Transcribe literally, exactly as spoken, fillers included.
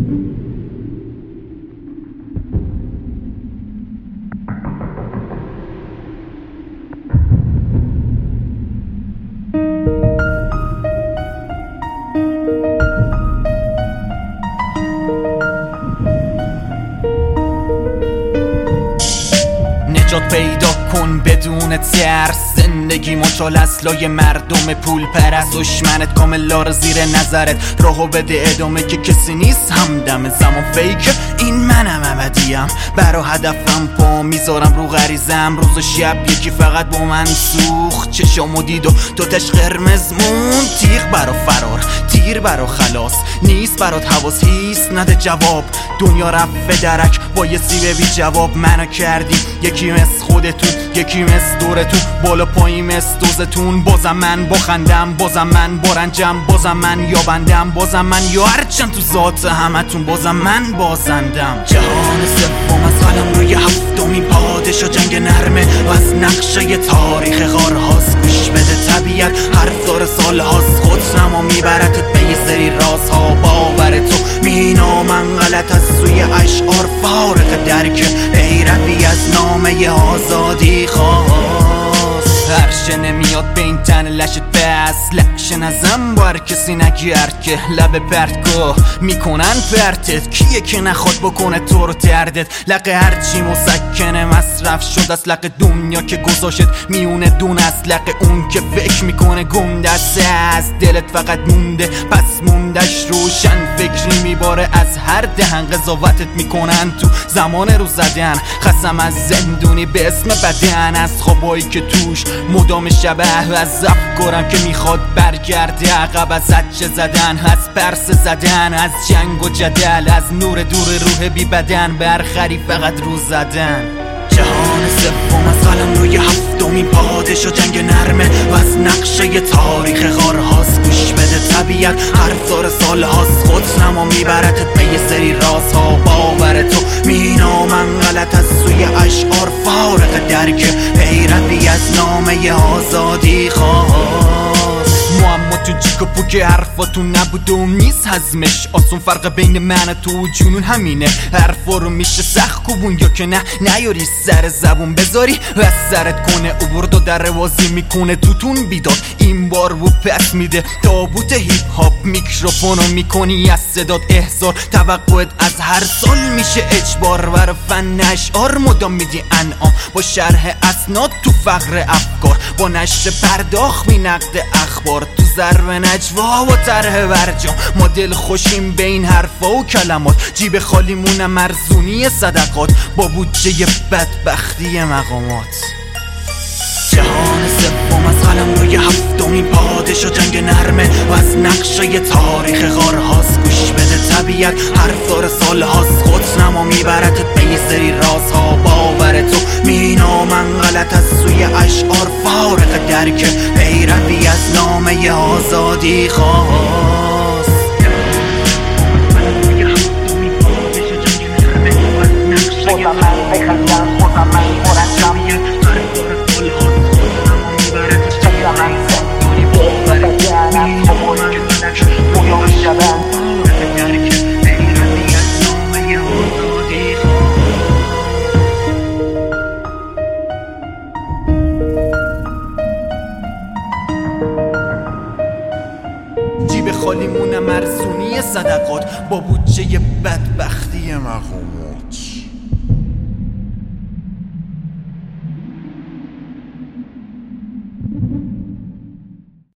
نجات پیدا کن بدون ترس، زندگی مچال اصلای مردم پول پرست. دشمنت کامل زیر نظرت، راهو بده ادامه که کسی نیست همدم زمان فیک. این منم ابدیم، برا هدفم پا میذارم رو غریزم. روز و شب یکی فقط با من سوخت، چشامو دید و دوتش قرمز مون. تیغ برا فرار، تیر برا خلاص، نیست برات حواس هیست نده جواب. دنیا رفت به درک با یه سیب بی جواب. منو کردی یکی مثل خودتون، یکی مثل دورتون، بالا پایی مثل دوزتون. بازم من با خندم، بازم من با رنجم، بازم من یا بندم، بازم من یا هرچند تو ذات همتون، بازم من بازندم. جهان سوم از قلم روی هفتمین پادشاه، جنگ نرمه و از نقشه تاریخ غارهاست. گوش بده طبیعت حرف داره سال هاست، خود نما میبرتت به یه سری رازها. باور تو مینا من غلط از سوی اشعار، فارغ درک پیروی از نامه آزادی خواست. هرشه نمیاد به این تن لشت بس، لشن ازم بار کسی نگرد که لب پرتگاه میکنن پرتت. کیه که نخواد بکنه تو رو تردت؟ لق هرچی مسکنه مصرف شد از لق دنیا که گذاشت میونه دون از لق اون که فکر میکنه گندسته از دلت فقط مونده. پس موندش روشن فکری میباره از هر دهن، قضاوتت میکنن تو زمان رو زدن. خسم از زندونی به اسم بدن، از خوابایی که توش مدام شبه از افکارم که میخواد برگرده عقب. از زجه زدن، از پرس زدن، از جنگ و جدل، از نور دور روح بی بدن، برخری فقط رو زدن. جهان سوم از قلم روی هفتمین پادشاه، جنگ نرمه و از نقشه تاریخ غارهاست. گوش بده طبیعت حرف داره سال هاست، خود نما میبرتت به یه سری رازها. باور تو مینا من غلط از سوی اشعار، فارغ درک پیروی از نامه آزادی خواست. معما تو جیک و پوک حرفاتون نبودم نیست هضمش آسون. فرق بین من تو و جنون همینه، حرفا رو میشه سخت کوبون یا که نه نیاری سر زبون بذاری و از سرت کنه عبور و در وازی میکنه توتون بیداد. این بار رو پس میده تابوت هیپ هاپ، میکروفونو میکنی از صدات احضار. توقعت از هر سال میشه اجبار، ور فن اشعار مدام میدی انعام. با شرح اسناد تو فقر افکار، با نشر پرداخت می نقد اخبار. تو ضرب نجوا و طرح برجام، ما دل خوشیم به این حرفا و کلمات. جیب خالیمونم مرزونی صدقات، با بودجه بدبختی مقامات. جهان سوم از قلم روی هفتمین پادشاه، جنگ نرمه و از نقشه تاریخ غارهاست. گوش بده طبیعت حرف داره سال هاست، خود نما میبرتت به یه سری رازها. باور تو مینا من غلط از سوی اشعار، فارغ درک پیروی از نامه آزادی خواست. خودم من بخندم، خودم من مرنجم، جیب خالیمون مرزونی صدقات، با بودجه بدبختی مقامات.